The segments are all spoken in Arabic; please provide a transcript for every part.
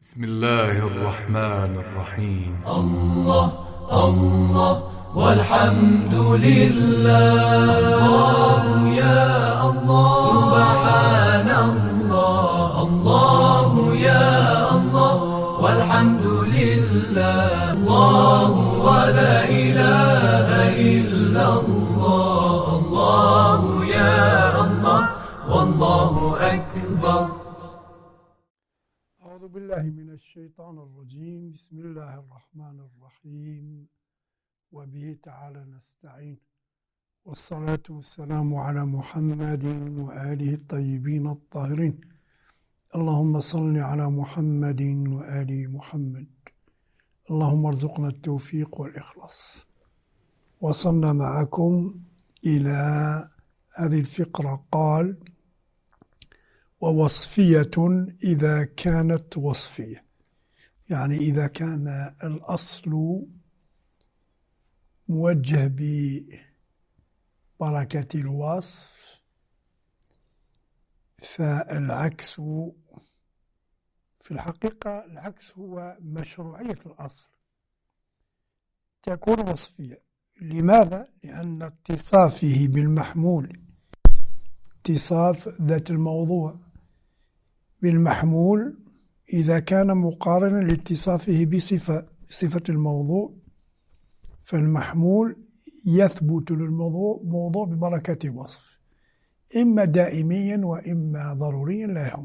بسم الله الرحمن الرحيم. الله الله والحمد لله. الله يا الله سبحان الله. الله يا الله والحمد لله. الله ولا إله إلا الله. الله يا الله والله أكبر. أعوذ بالله من الشيطان الرجيم. بسم الله الرحمن الرحيم، وبه تعالى نستعين، والصلاة والسلام على محمد وآله الطيبين الطاهرين. اللهم صل على محمد وآل محمد. اللهم ارزقنا التوفيق والإخلاص. وصلنا معكم إلى هذه الفقرة. قال: ووصفية إذا كانت وصفية، يعني إذا كان الأصل موجه ببركة الوصف، فالعكس في الحقيقة العكس هو مشروعية الأصل، تكون وصفية. لماذا؟ لأن اتصافه بالمحمول، اتصاف ذات الموضوع بالمحمول إذا كان مقارنا لاتصافه بصفة الموضوع، فالمحمول يثبت للموضوع ببركة الوصف، إما دائميا وإما ضروريا لا يهم.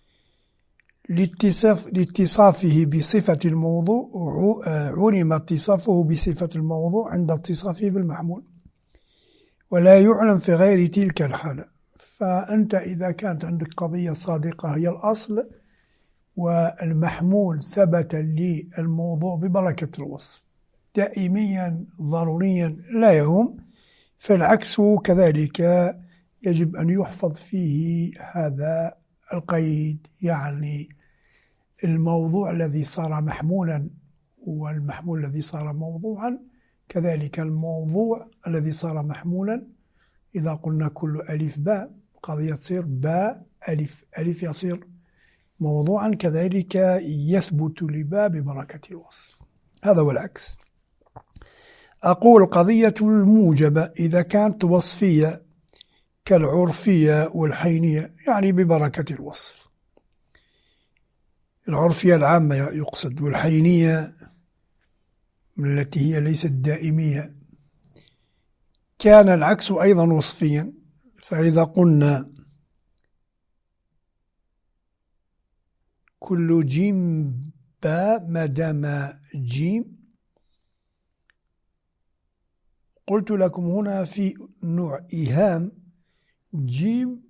لاتصافه بصفة الموضوع علم اتصافه بصفة الموضوع عند اتصافه بالمحمول، ولا يعلم في غير تلك الحالة. فأنت إذا كانت عندك قضية صادقة هي الأصل، والمحمول ثبت للموضوع ببركة الوصف دائميا ضروريا لا يهم، فالعكس كذلك يجب أن يحفظ فيه هذا القيد، يعني الموضوع الذي صار محمولا والمحمول الذي صار موضوعا، كذلك الموضوع الذي صار محمولا. إذا قلنا كل ألف باء، قضية تصير باء ألف، ألف يصير موضوعا، كذلك يثبت لباء ببركة الوصف. هذا هو العكس. أقول قضية الموجبة إذا كانت وصفية كالعرفية والحينية، يعني ببركة الوصف. العرفية العامة يقصد، والحينية التي هي ليست دائمية. كان العكس أيضا وصفيا، فإذا قلنا كل جيم باء ما دام جيم، قلت لكم هنا في نوع إيهام، جيم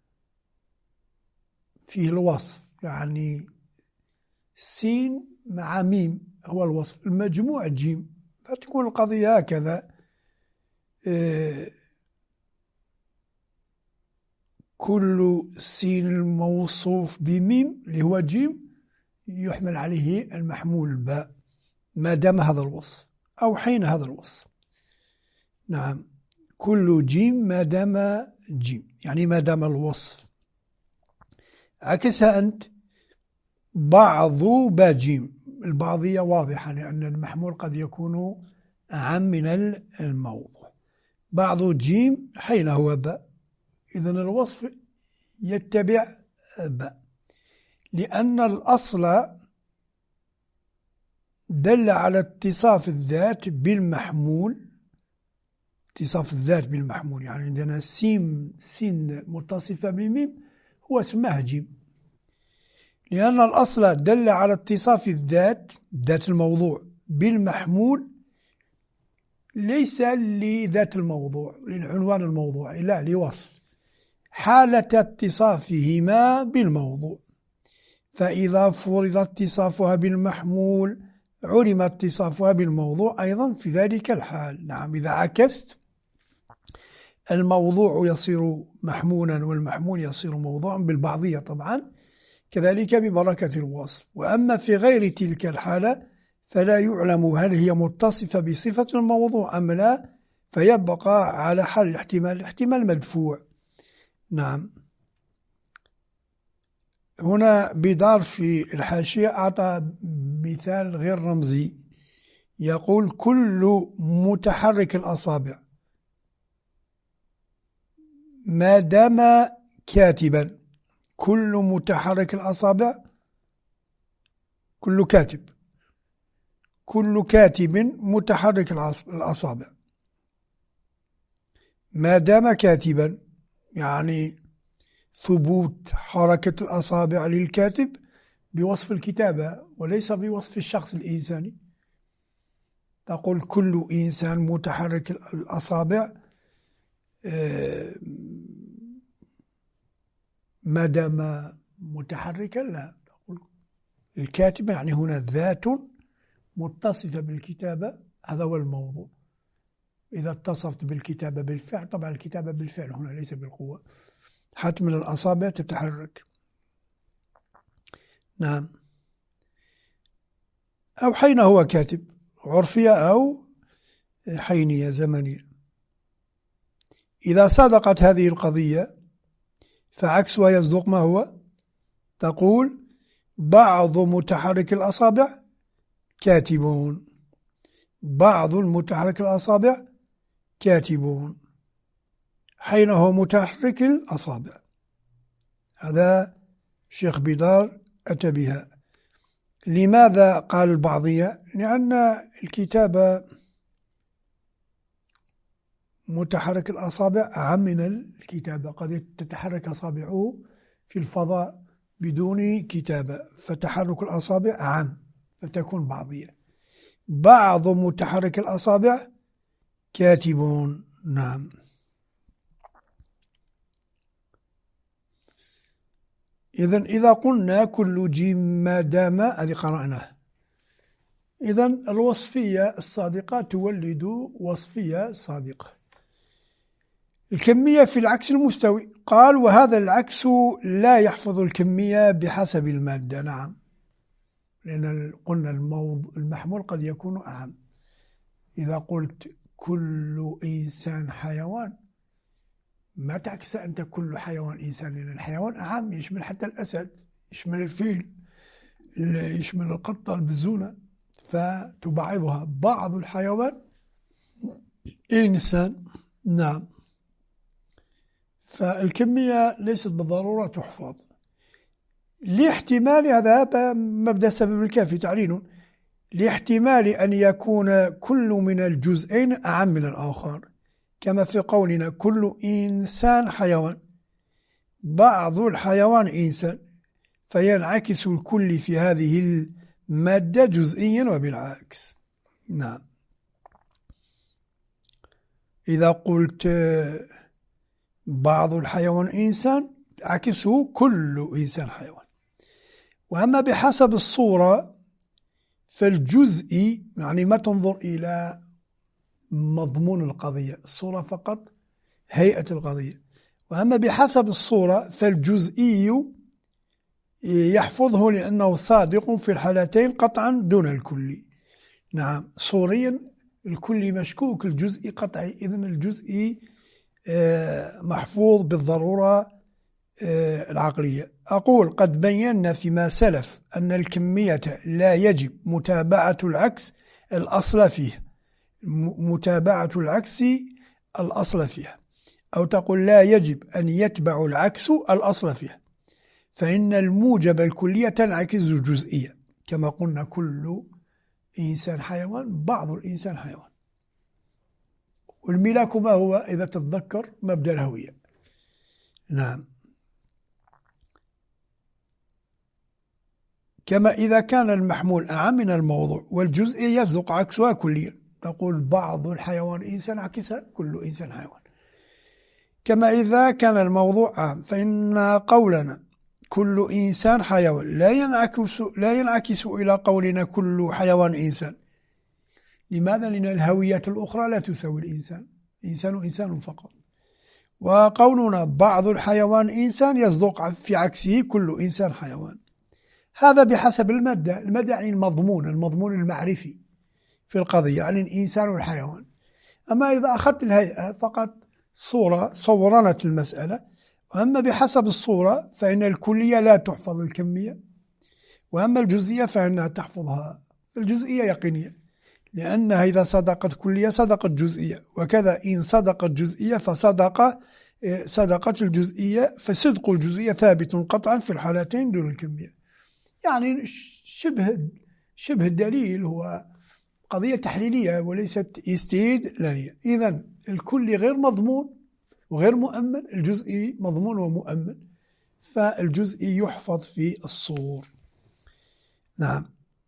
فيه الوصف، يعني سين مع ميم هو الوصف، المجموع جيم، فتكون القضية هكذا. كل سين الموصوف بميم اللي هو جيم يحمل عليه المحمول باء ما دام هذا الوصف أو حين هذا الوصف. نعم، كل جيم ما دام جيم، يعني ما دام الوصف. عكسها أنت بعض باء جيم، البعضية واضحة لأن المحمول قد يكون أعم من الموضوع. بعض جيم حين هو باء، إذن الوصف يتبع باء، لأن الأصل دل على اتصاف الذات بالمحمول. اتصاف الذات بالمحمول، يعني عندنا سين متصفة بميم هو اسمها جيم، لأن الأصل دل على اتصاف الذات، ذات الموضوع، بالمحمول، ليس لذات الموضوع للعنوان الموضوعي، لا، لوصف حالة اتصافهما بالموضوع. فإذا فرض اتصافها بالمحمول علم اتصافها بالموضوع أيضا في ذلك الحال. نعم، إذا عكست الموضوع يصير محمولا والمحمول يصير موضوعا بالبعضية طبعا، كذلك ببركة الوصف. وأما في غير تلك الحالة فلا يعلم هل هي متصفة بصفة الموضوع أم لا، فيبقى على حال الاحتمال مدفوع. نعم، هنا بيدار في الحاشية أعطى مثال غير رمزي، يقول كل متحرك الأصابع ما دام كاتبا. كل متحرك الأصابع، كل كاتب، كل كاتب متحرك الأصابع ما دام كاتبا، يعني ثبوت حركة الأصابع للكاتب بوصف الكتابة وليس بوصف الشخص الإنساني. تقول كل إنسان متحرك الأصابع ما دام متحركا، لا، تقول الكاتب يعني هنا ذات متصفة بالكتابة، هذا هو الموضوع. إذا اتصفت بالكتابة بالفعل، طبعا الكتابة بالفعل هنا ليس بالقوة، حتى من الأصابع تتحرك. نعم. أو حين هو كاتب، عرفية أو حينية زمنية. إذا صدقت هذه القضية فعكسها يصدق ما هو؟ تقول بعض متحرك الأصابع كاتبون، بعض المتحرك الأصابع كاتبون، حين هو متحرك الأصابع. هذا شيخ بيدار أتى بها. لماذا قال البعضية؟ لأن الكتابة متحرك الأصابع أعم من الكتابة، قد تتحرك أصابعه في الفضاء بدون كتابة، فتحرك الأصابع أعم، فتكون بعضية. بعض متحرك الأصابع كاتبون. نعم. إذا قلنا كل جيم ما دام، هذه قرأناه، إذن الوصفية الصادقة تولد وصفية صادقة. الكمية في العكس المستوي، قال وهذا العكس لا يحفظ الكمية بحسب المادة. نعم، لأن قلنا المحمول قد يكون أعم. إذا قلت كل إنسان حيوان، ما تعكس أنت كل حيوان إنسان، لأن الحيوان أعم، يشمل حتى الأسد، يشمل الفيل، يشمل القطة البزونة، فتبعضها. بعض الحيوان إنسان. نعم. فالكمية ليست بالضرورة تحفظ لاحتمال، هذا مبدأ السبب الكافي تعليل، لاحتمال أن يكون كل من الجزئين أعم من الآخر، كما في قولنا كل إنسان حيوان، بعض الحيوان إنسان، فينعكس الكل في هذه المادة جزئيا وبالعكس. نعم. إذا قلت بعض الحيوان إنسان، عكسه كل إنسان حيوان. وأما بحسب الصورة فالجزئي، يعني ما تنظر إلى مضمون القضية، الصورة فقط هيئة القضية. وأما بحسب الصورة فالجزئي يحفظه لأنه صادق في الحالتين قطعا دون الكلي. نعم. صوريا الكلي مشكوك، الجزئي قطعي، إذن الجزئي محفوظ بالضرورة العقلية. أقول قد بينا فيما سلف أن الكمية لا يجب متابعة العكس الأصل فيه، متابعة العكس الأصل فيها، أو تقول لا يجب أن يتبع العكس الأصل فيها، فإن الموجب الكلية تنعكس الجزئية، كما قلنا كل إنسان حيوان، بعض الإنسان حيوان. والملاك ما هو؟ إذا تتذكر مبدأ الهوية. نعم. كما إذا كان المحمول أعم من الموضوع والجزء يصدق عكسها كليا، تقول بعض الحيوان إنسان عكسها كل إنسان حيوان. كما إذا كان الموضوع عام، فإن قولنا كل إنسان حيوان لا ينعكس إلى قولنا كل حيوان إنسان. لماذا؟ لأن الهوية الأخرى لا تساوي الإنسان، إنسان إنسان فقط. وقولنا بعض الحيوان إنسان يصدق في عكسه كل إنسان حيوان. هذا بحسب المادة. المادة يعني المضمون المعرفي في القضية، يعني الإنسان والحيوان. أما إذا أخذت الهيئة فقط صورة صورنت المسألة، وأما بحسب الصورة فإن الكلية لا تحفظ الكمية، وأما الجزئية فإنها تحفظها. الجزئية يقينية، لأنها إذا صدقت كلية صدقت جزئية، وكذا إن صدقت جزئية صدقت الجزئية، فصدق الجزئية ثابت قطعا في الحالتين دون الكمية. يعني شبه الدليل هو قضية تحليلية وليست استدلالية. إذن الكلي غير مضمون وغير مؤمن، الجزئي مضمون ومؤمن، فالجزئي يحفظ في الصور. نعم.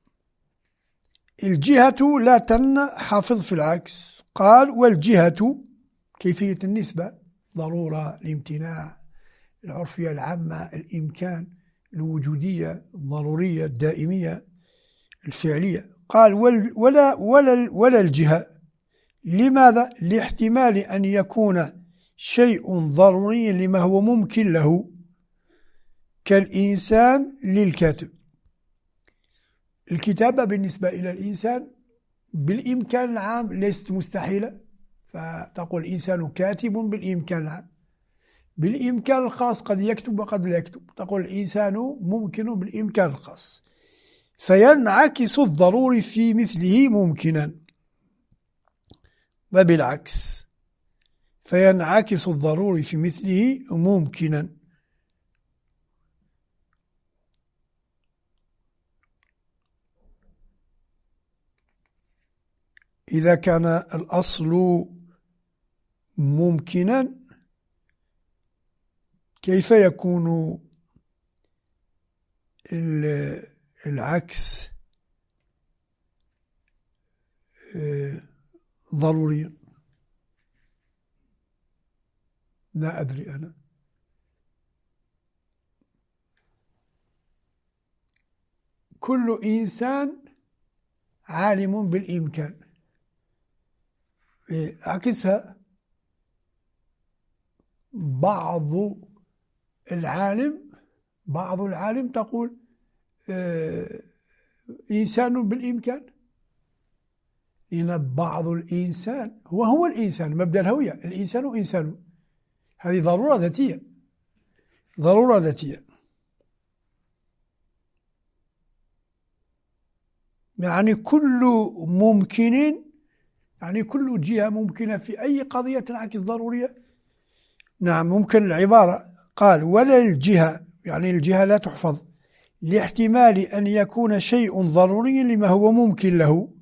الجهة لا تنحفظ في العكس. قال والجهة كيفية النسبة، ضرورة، الامتناع، العرفية العامة، الإمكان، الوجودية، الضرورية، الدائمية، الفعلية. قال ولا الجهة. لماذا؟ لاحتمال أن يكون شيء ضروري لما هو ممكن له، كالإنسان للكاتب. الكتابة بالنسبة إلى الإنسان بالإمكان العام ليست مستحيلة، فتقول الإنسان كاتب بالإمكان العام. بالإمكان الخاص قد يكتب وقد لا يكتب، تقول الإنسان ممكن بالإمكان الخاص. فينعكس الضروري في مثله ممكنا، وبالعكس فينعكس الضروري في مثله ممكنا. إذا كان الأصل ممكنا كيف يكون العكس ضروريا؟ لا أدري أنا. كل إنسان عالم بالإمكان، عكسها بعض العالم تقول إنسان بالإمكان، لأن بعض الإنسان هو الإنسان، مبدأ الهوية، الإنسان إنسان، هذه ضرورة ذاتية. يعني كل ممكن، يعني كل جهة ممكنة في أي قضية تنعكس ضرورية. نعم، ممكن العبارة. قال ولا الجهة، يعني الجهة لا تحفظ، لاحتمال أن يكون شيء ضروري لما هو ممكن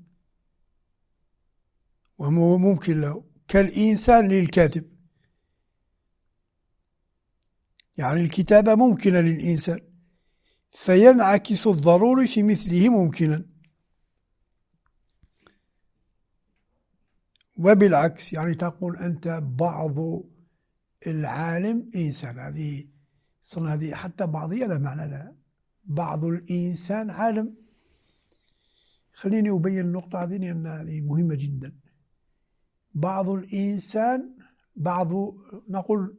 له، كالإنسان للكاتب. يعني الكتابة ممكنة للإنسان، فينعكس الضروري في مثله ممكنا. وبالعكس، يعني تقول أنت بعض العالم إنسان، هذه حتى بعضية لا معنى لها. بعض الإنسان عالم. خليني أبين النقطة هذه لأن هذه مهمة جدا. بعض الإنسان، نقول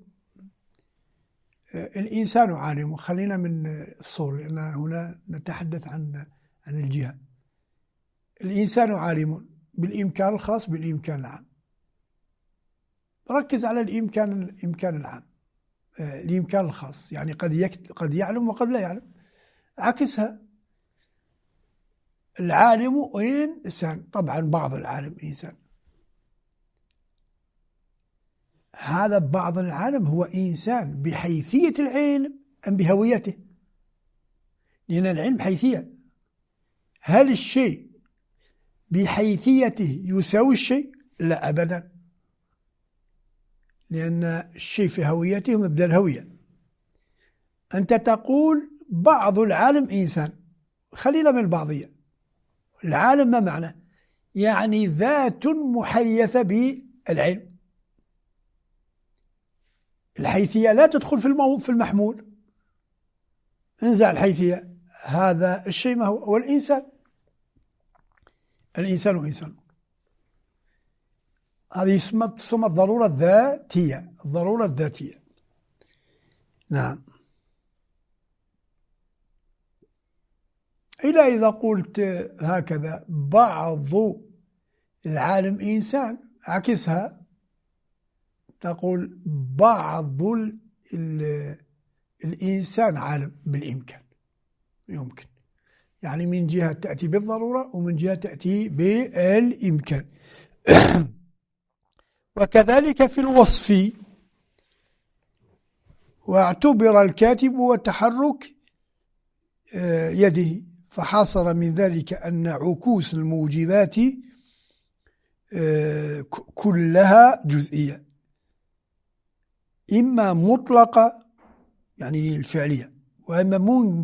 الإنسان عالم، خلينا من الصور لأن هنا نتحدث عن الجهة. الإنسان عالم بالإمكان الخاص بالإمكان العام. ركز على الإمكان العام، الإمكان الخاص، يعني قد يعلم وقد لا يعلم. عكسها العالم إنسان، طبعا بعض العالم إنسان. هذا بعض العالم هو إنسان بحيثية العلم أم بهويته؟ لأن العلم حيثية. هل الشيء بحيثيته يساوي الشيء؟ لا أبدا، لأن الشيء في هويته مبدأ الهوية. أنت تقول بعض العالم إنسان، خلينا من البعضية. العالم ما معنى؟ يعني ذات محيثة بالعلم. الحيثية لا تدخل في المحمول. انزع الحيثية، هذا الشيء ما هو الإنسان. الإنسان إنسان. هذه تسمى الضرورة الذاتية. نعم. إذا قلت هكذا بعض العالم إنسان، عكسها تقول بعض الإنسان عالم بالإمكان، يمكن، يعني من جهة تأتي بالضرورة ومن جهة تأتي بالإمكان. وكذلك في الوصف، واعتبر الكاتب وتحرك يده، فحصل من ذلك أن عكوس الموجبات كلها جزئية، إما مطلقة يعني الفعلية، وإما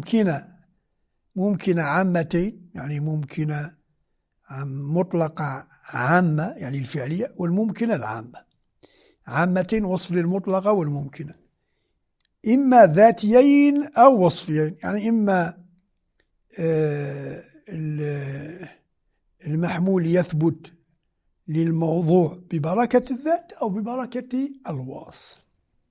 ممكنة عامتين، يعني ممكنة مطلقة عامة يعني الفعلية، والممكنة العامة. عامتين وصف للمطلقة والممكنة، إما ذاتيين أو وصفيين، يعني إما المحمول يثبت للموضوع ببركة الذات أو ببركة الوصف.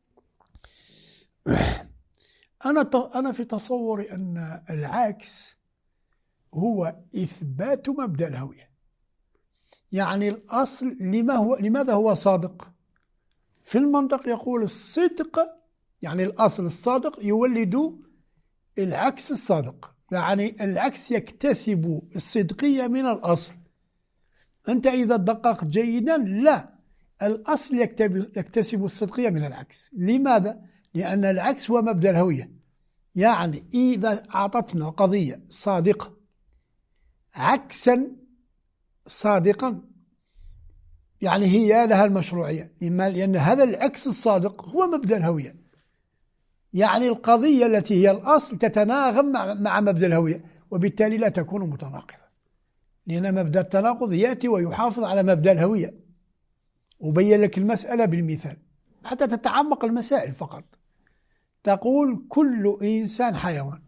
أنا في تصوري أن العكس هو إثبات مبدأ الهوية. يعني الأصل لماذا هو صادق؟ في المنطق يقول الصدق، يعني الأصل الصادق يولد العكس الصادق، يعني العكس يكتسب الصدقية من الأصل. أنت إذا دققت جيدا، لا، الأصل يكتسب الصدقية من العكس. لماذا؟ لأن العكس هو مبدأ الهوية. يعني إذا أعطتنا قضية صادقة عكسا صادقا، يعني هي لها المشروعية، لأن هذا العكس الصادق هو مبدأ الهوية. يعني القضية التي هي الأصل تتناغم مع مبدأ الهوية، وبالتالي لا تكون متناقضة، لأن مبدأ التناقض يأتي ويحافظ على مبدأ الهوية. أبين لك المسألة بالمثال حتى تتعمق المسائل فقط. تقول كل إنسان حيوان،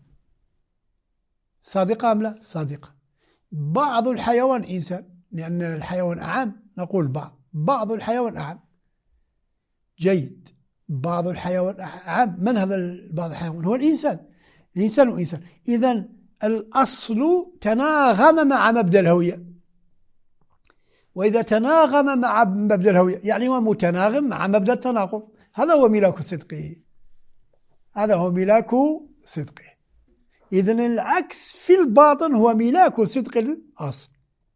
صادقة أم لا؟ صادقة. بعض الحيوان إنسان، لأن الحيوان أعم، نقول بعض الحيوان أعم، جيد. بعض الحيوان أعم، من هذا بعض الحيوان؟ هو الإنسان. الإنسان وإنسان، إذن الأصل تناغم مع مبدأ الهوية، وإذا تناغم مع مبدأ الهوية يعني هو متناغم مع مبدأ التناقض. هذا هو ملاك صدقه، هذا هو ملاك صدقه. إذن العكس في الباطن هو ملاك صدق الأصل.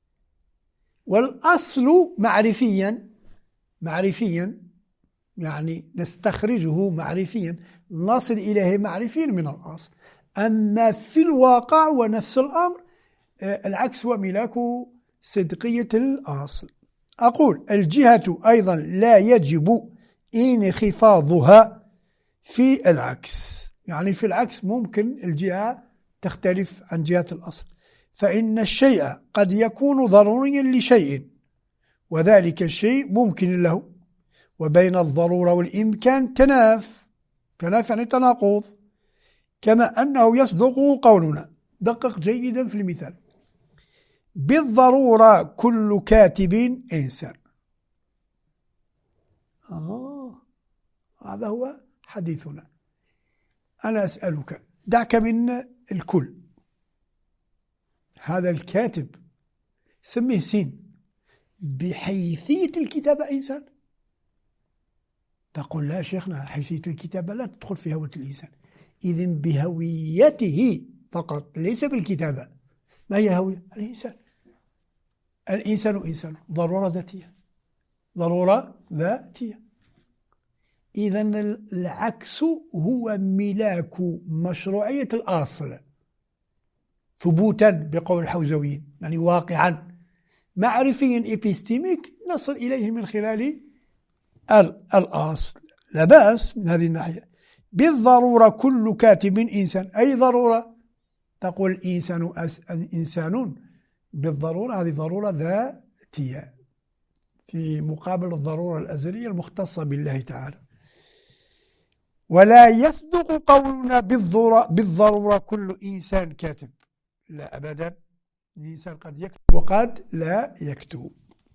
والأصل معرفيا يعني نستخرجه معرفيا، نصل إليه معرفيا من الأصل. أما في الواقع ونفس الأمر العكس هو ملاك صدقية الأصل. أقول الجهة أيضا لا يجب انخفاضها في العكس، يعني في العكس ممكن الجهة تختلف عن جهة الأصل، فإن الشيء قد يكون ضروريا لشيء وذلك الشيء ممكن له، وبين الضرورة والإمكان تناف يعني تناقض، كما أنه يصدق قولنا. دقق جيدا في المثال: بالضرورة كل كاتب إنسان. هذا هو حديثنا. أنا أسألك، دعك من الكل، هذا الكاتب سميه سين، بحيثية الكتابة إنسان؟ تقول لا شيخنا، حيثية الكتابة لا تدخل في هوية الإنسان. إذن بهويته فقط، ليس بالكتابة. ما هي هوية الإنسان؟ الإنسان إنسان، ضرورة ذاتية. إذن العكس هو ملاك مشروعية الأصل ثبوتا بقول الحوزويين، يعني واقعا معرفيا إبستيميك نصل إليه من خلال الأصل. لا بأس من هذه الناحية. بالضرورة كل كاتب إنسان، أي ضرورة؟ تقول إنسان بالضرورة، هذه ضرورة ذاتية في مقابل الضرورة الأزلية المختصة بالله تعالى. ولا يصدق قولنا بالضرورة كل إنسان كاتب، لا أبدا. الإنسان قد يكتب وقد لا يكتب،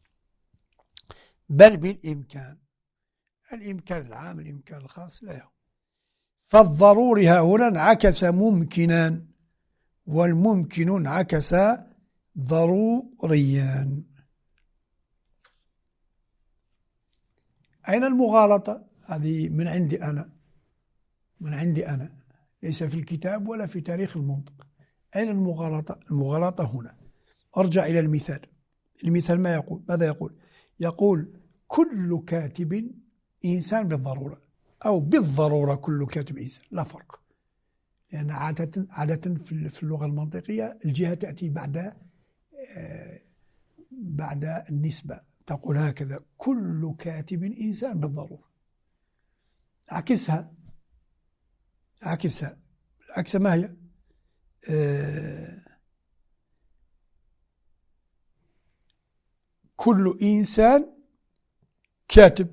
بل بالإمكان، الإمكان العام الإمكان الخاص لا يهم. فالضروري هنا انعكس ممكنا، والممكن انعكس ضروريا. أين المغالطة؟ هذه من عندي أنا، من عندي أنا، ليس في الكتاب ولا في تاريخ المنطق. أين المغالطة؟ المغالطة هنا. أرجع إلى المثال. المثال ما يقول؟ ماذا يقول؟ يقول كل كاتب إنسان بالضرورة، أو بالضرورة كل كاتب إنسان، لا فرق. لأن عادة في اللغة المنطقية الجهة تأتي بعد النسبة، تقول هكذا كل كاتب إنسان بالضرورة. عكسها العكس ما هي؟ كل إنسان كاتب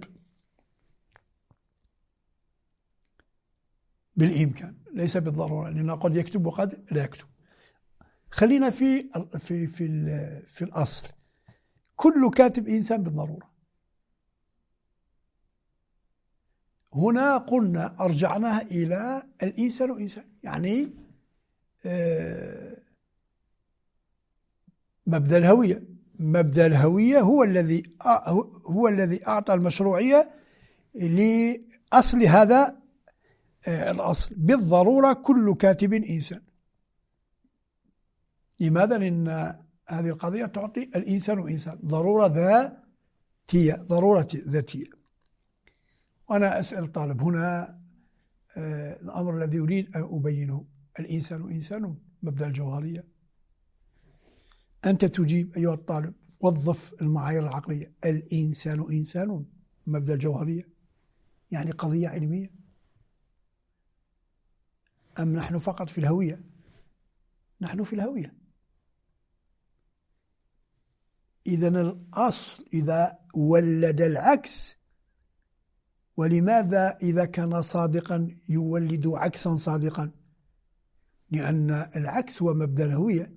بالإمكان، ليس بالضرورة، لأنه قد يكتب وقد لا يكتب. خلينا في الأصل، كل كاتب إنسان بالضرورة. هنا قلنا أرجعناها إلى الإنسان وإنسان، يعني مبدأ الهوية هو الذي أعطى المشروعية لأصل هذا الأصل. بالضرورة كل كاتب إنسان. لماذا؟ لأن هذه القضية تعطي الإنسان وإنسان ضرورة ذاتية. وأنا أسأل الطالب هنا الأمر الذي أريد أن أبينه، الإنسان وإنسان، مبدأ الجوهرية. أنت تجيب أيها الطالب، وظف المعايير العقلية. الإنسان إنسان، مبدأ الجوهرية، يعني قضية علمية، أم نحن فقط في الهوية؟ نحن في الهوية. إذن الأصل إذا ولد العكس، ولماذا إذا كان صادقا يولد عكسا صادقا؟ لأن العكس هو مبدأ الهوية،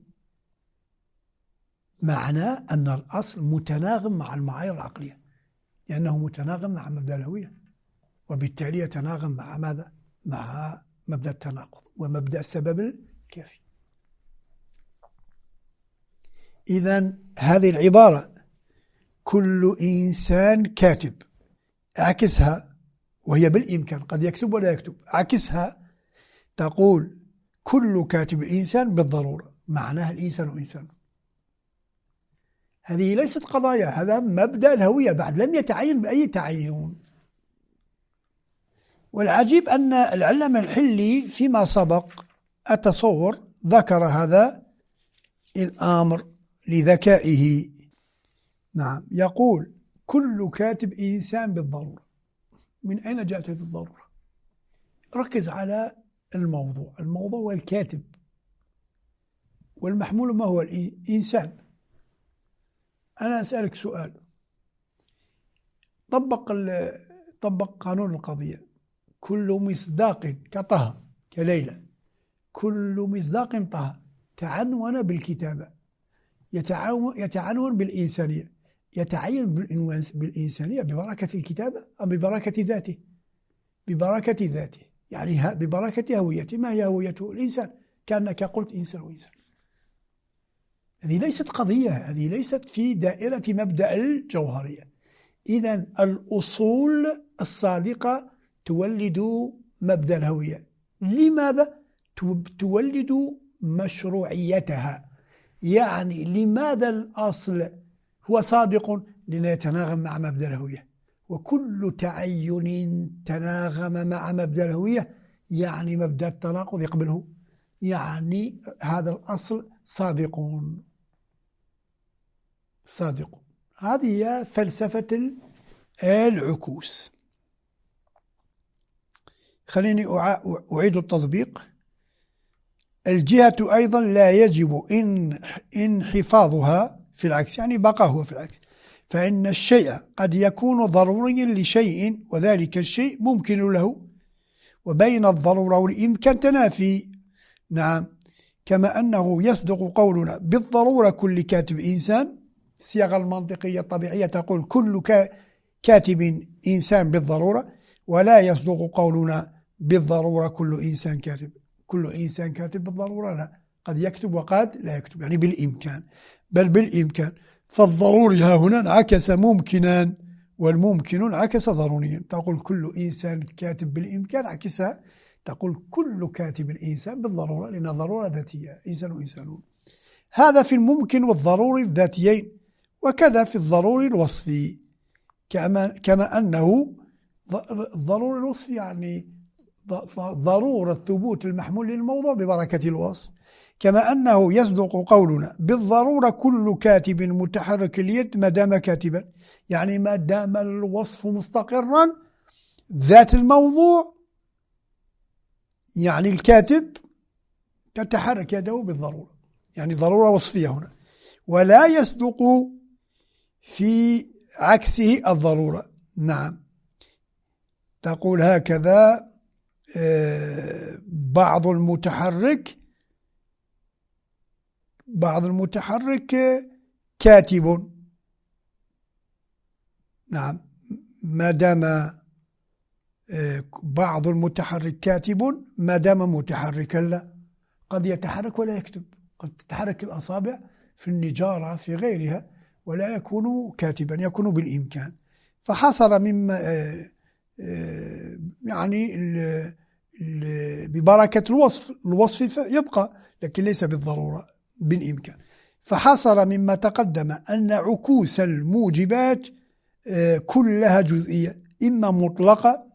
معناه أن الأصل متناغم مع المعايير العقلية، لأنه متناغم مع مبدأ الهوية، وبالتالي يتناغم مع ماذا؟ مع مبدأ التناقض ومبدأ السبب الكافي. إذن هذه العبارة كل إنسان كاتب، أعكسها، وهي بالإمكان قد يكتب ولا يكتب، أعكسها تقول كل كاتب إنسان بالضرورة، معناها الإنسان إنسان. هذه ليست قضايا، هذا مبدأ الهوية بعد لم يتعين بأي تعين. والعجيب أن العلامة الحلي فيما سبق أتصور ذكر هذا الأمر لذكائه. نعم، يقول كل كاتب إنسان بالضرورة. من أين جاءت هذه الضرورة؟ ركز على الموضوع هو الكاتب، والمحمول ما هو؟ الإنسان. أنا أسألك سؤال، طبق قانون القضية. كل مصداق كطه كليلى، كل مصداق طه تعنون بالكتابة، يتعنون بالإنسانية، يتعين بالإنسانية ببركة الكتابة أم ببركة ذاته؟ ببركة ذاته، يعني ببركة هويته. ما هي هويته؟ الإنسان، كأنك قلت إنسان وإنسان. هذه ليست قضية، هذه ليست في دائرة مبدأ الجوهرية. إذن الأصول الصادقة تولد مبدأ الهوية. لماذا؟ تولد مشروعيتها. يعني لماذا الأصل هو صادق؟ لأنه يتناغم مع مبدأ الهوية، وكل تعين تناغم مع مبدأ الهوية يعني مبدأ التناقض يقبله، يعني هذا الأصل صادق. هذه هي فلسفة العكوس. خليني أعيد التطبيق. الجهة أيضا لا يجب انحفاظها في العكس، يعني بقاؤه في العكس، فإن الشيء قد يكون ضروريا لشيء وذلك الشيء ممكن له، وبين الضرورة والإمكان تنافي. نعم، كما أنه يصدق قولنا بالضرورة كل كاتب إنسان. الصياغة المنطقية الطبيعية تقول كل كاتب إنسان بالضرورة، ولا يصدق قولنا بالضرورة كل إنسان كاتب. كل إنسان كاتب بالضرورة لا، قد يكتب وقد لا يكتب، يعني بالإمكان، بل بالإمكان. فالضروري ها هنا انعكس ممكنا، والممكن انعكس ضروريا. تقول كل إنسان كاتب بالإمكان، عكسها تقول كل كاتب إنسان بالضرورة، لأن ضرورة ذاتية، إنسان وإنسانون. هذا في الممكن والضروري الذاتيين، وكذا في الضروري الوصفي، كما أنه الضروري الوصفي يعني ضرورة ثبوت المحمول للموضوع ببركة الوصف، كما أنه يصدق قولنا بالضرورة كل كاتب متحرك اليد ما دام كاتبا، يعني ما دام الوصف مستقرا ذات الموضوع، يعني الكاتب تتحرك يده بالضرورة، يعني ضرورة وصفية هنا. ولا يصدق في عكسه الضرورة. نعم، تقول هكذا بعض المتحرك كاتب. نعم، ما دام بعض المتحرك كاتب ما دام متحركا، لا، قد يتحرك ولا يكتب، قد تتحرك الأصابع في النجارة في غيرها ولا يكون كاتبا، يكون بالإمكان. فحصل مما يعني ببركة الوصف يبقى، لكن ليس بالضرورة، بالإمكان. فحصل مما تقدم أن عكوس الموجبات كلها جزئية، إما مطلقة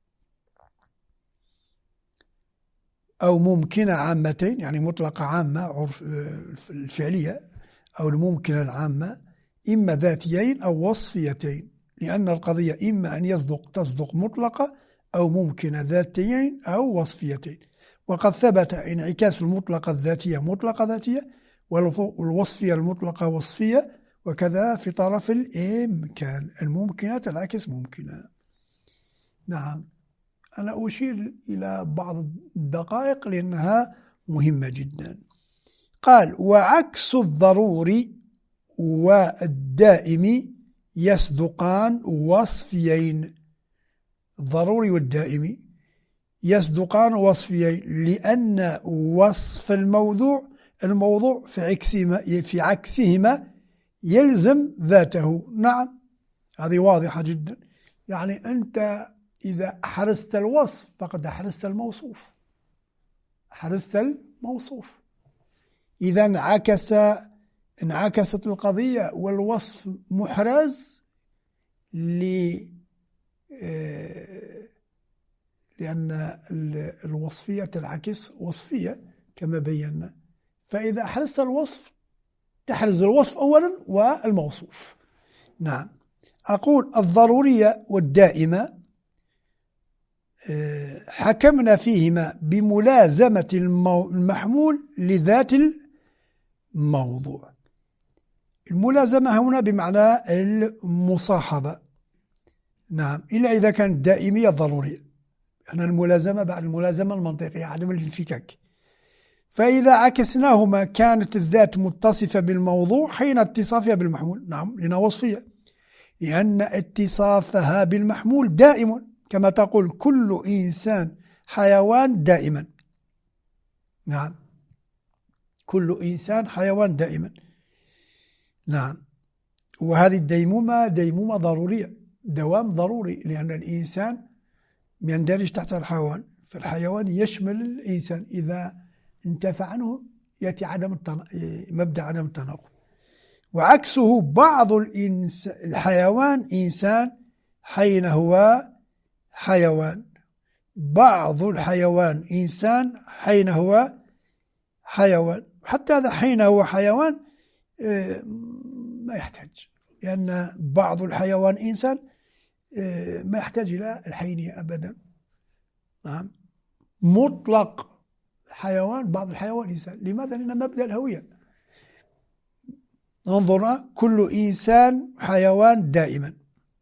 أو ممكنة عامتين، يعني مطلقة عامة عرف الفعلية، أو الممكنة العامة، إما ذاتيين أو وصفيتين، لأن القضية إما أن تصدق مطلقة أو ممكنة ذاتيين أو وصفيتين. وقد ثبت انعكاس المطلقة الذاتية مطلقة ذاتية، والوصفية المطلقة وصفية، وكذا في طرف الإمكان، الممكنة تنعكس ممكنة. نعم، أنا أشير إلى بعض الدقائق لأنها مهمة جدا. قال وعكس الضروري والدائم يصدقان وصفيين. الضروري والدائم يصدقان وصفيين، لأن وصف الموضوع في عكسهما يلزم ذاته. نعم، هذه واضحة جدا. يعني أنت إذا حرست الوصف فقد حرست الموصوف، إذا انعكست القضية والوصف محرز لأن الوصفية تنعكس وصفية كما بينا. فإذا أحرزت الوصف تحرز الوصف أولا والموصوف. نعم، أقول الضرورية والدائمة حكمنا فيهما بملازمة المحمول لذات الموضوع. الملازمة هنا بمعنى المصاحبة. نعم، إلا إذا كانت دائمية ضرورية، أن الملازمة بعد الملازمة المنطقية عدم الانفكاك. فإذا عكسناهما كانت الذات متصفة بالموضوع حين اتصافها بالمحمول. نعم، لأنها وصفية، لأن اتصافها بالمحمول دائم، كما تقول كل إنسان حيوان دائما. نعم، كل إنسان حيوان دائما. نعم، وهذه ديمومة ضرورية، دوام ضروري، لأن الإنسان يندرج تحت الحيوان، فالحيوان يشمل الإنسان، إذا انتفع عنه يأتي مبدأ عدم التناقض. وعكسه بعض الحيوان إنسان حين هو حيوان، بعض الحيوان إنسان حين هو حيوان. حتى هذا حين هو حيوان ما يحتاج، لأن بعض الحيوان إنسان ما يحتاج إلى الحينية أبدا. نعم، مطلق حيوان، بعض الحيوان إنسان. لماذا؟ لأن مبدأ الهوية. انظر، كل إنسان حيوان دائما.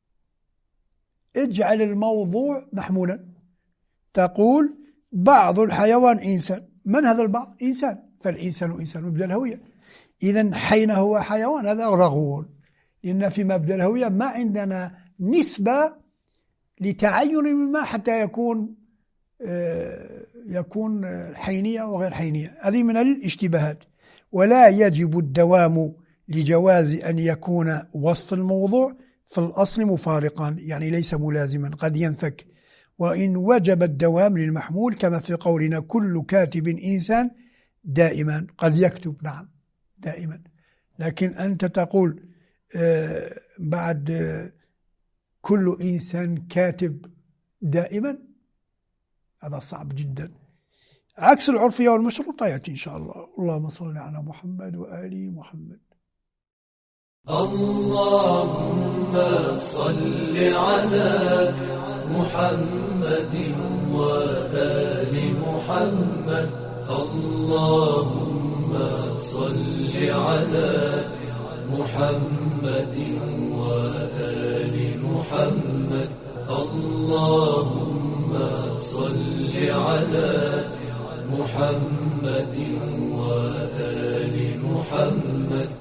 اجعل الموضوع محمولا، تقول بعض الحيوان إنسان. من هذا البعض؟ إنسان، فالإنسان إنسان مبدأ الهوية. إذن حين هو حيوان هذا رغو، لأن في مبدأ الهوية ما عندنا نسبة لتعين مما حتى يكون حينية وغير حينية. هذه من الاشتباهات. ولا يجب الدوام لجواز أن يكون وصف الموضوع في الأصل مفارقا، يعني ليس ملازما، قد ينفك. وإن وجب الدوام للمحمول كما في قولنا كل كاتب إنسان دائما، قد يكتب نعم دائما، لكن أنت تقول بعد كل إنسان كاتب دائما، هذا صعب جدا. عكس العرفية والمشروطة يأتي إن شاء الله. اللهم صل على محمد وآل محمد. اللهم صل على محمد وآل محمد. اللهم صل على محمد وآل محمد. اللهم صل على محمد وآل محمد.